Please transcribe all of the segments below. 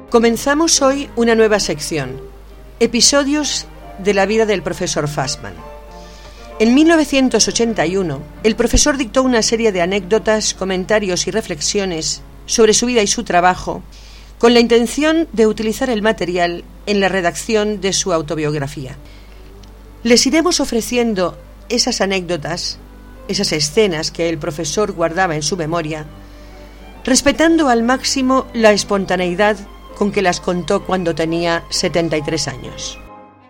Comenzamos hoy una nueva sección, episodios de la vida del profesor Fassmann. En 1981, el profesor dictó una serie de anécdotas, comentarios y reflexiones sobre su vida y su trabajo, con la intención de utilizar el material en la redacción de su autobiografía. Les iremos ofreciendo esas anécdotas, esas escenas que el profesor guardaba en su memoria, respetando al máximo la espontaneidad con que las contó cuando tenía 73 años.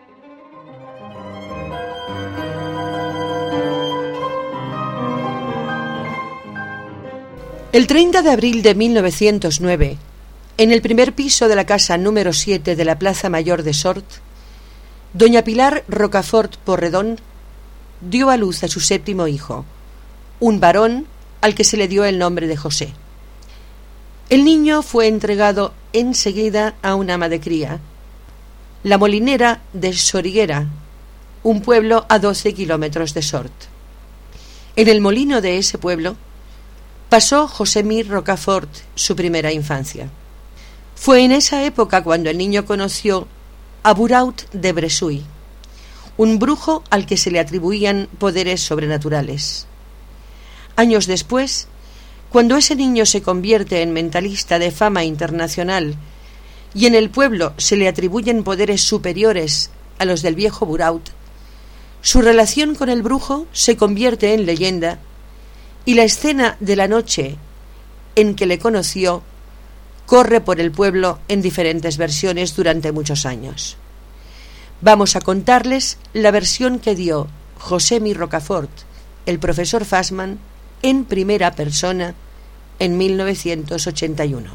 El 30 de abril de 1909, en el primer piso de la casa número 7 de la Plaza Mayor de Sort, doña Pilar Rocafort Porredón dio a luz a su séptimo hijo, un varón al que se le dio el nombre de José. El niño fue entregado enseguida a una ama de cría, la molinera de Soriguera, un pueblo a 12 kilómetros de Sort. En el molino de ese pueblo pasó José Mir Rocafort su primera infancia. Fue en esa época cuando el niño conoció a Buraut de Bressuy, un brujo al que se le atribuían poderes sobrenaturales. Años después, cuando ese niño se convierte en mentalista de fama internacional y en el pueblo se le atribuyen poderes superiores a los del viejo Buraut, su relación con el brujo se convierte en leyenda y la escena de la noche en que le conoció corre por el pueblo en diferentes versiones durante muchos años. Vamos a contarles la versión que dio José Mir Rocafort, el profesor Fassmann, en primera persona en 1981.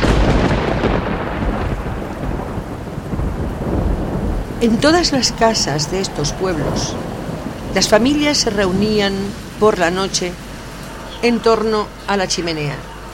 En todas las casas de estos pueblos, las familias se reunían por la noche en torno a la chimenea.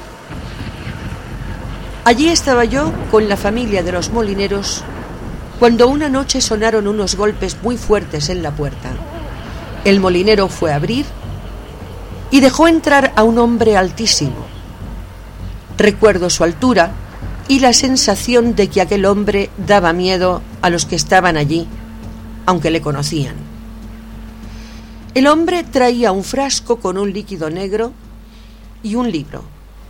Allí estaba yo con la familia de los molineros cuando una noche sonaron unos golpes muy fuertes en la puerta. El molinero fue a abrir y dejó entrar a un hombre altísimo. Recuerdo su altura y la sensación de que aquel hombre daba miedo a los que estaban allí, aunque le conocían. El hombre traía un frasco con un líquido negro y un libro.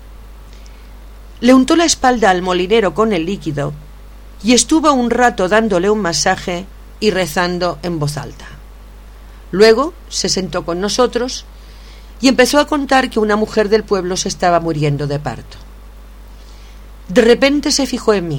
Le untó la espalda al molinero con el líquido y estuvo un rato dándole un masaje y rezando en voz alta. Luego se sentó con nosotros y empezó a contar que una mujer del pueblo se estaba muriendo de parto. De repente se fijó en mí.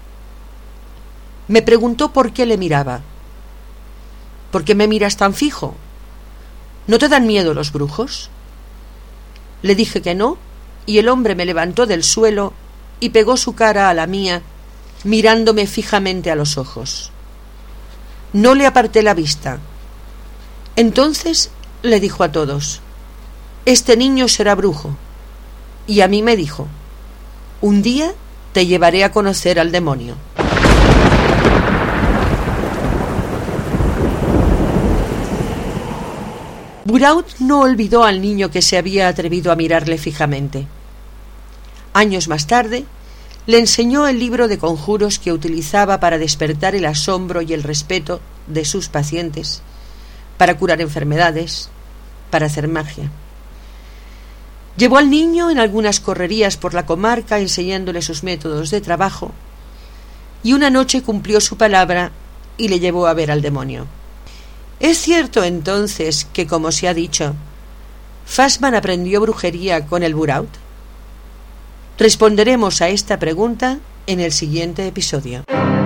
Me preguntó por qué le miraba. ¿Por qué me miras tan fijo? ¿No te dan miedo los brujos? Le dije que no, y el hombre me levantó del suelo y pegó su cara a la mía, mirándome fijamente a los ojos. No le aparté la vista. Entonces le dijo a todos: «Este niño será brujo». Y a mí me dijo: «Un día te llevaré a conocer al demonio». Buraut no olvidó al niño que se había atrevido a mirarle fijamente. Años más tarde, le enseñó el libro de conjuros que utilizaba para despertar el asombro y el respeto de sus pacientes, para curar enfermedades, para hacer magia. Llevó al niño en algunas correrías por la comarca enseñándole sus métodos de trabajo, y una noche cumplió su palabra y le llevó a ver al demonio. ¿Es cierto entonces que, como se ha dicho, Fassmann aprendió brujería con el Buraut? Responderemos a esta pregunta en el siguiente episodio.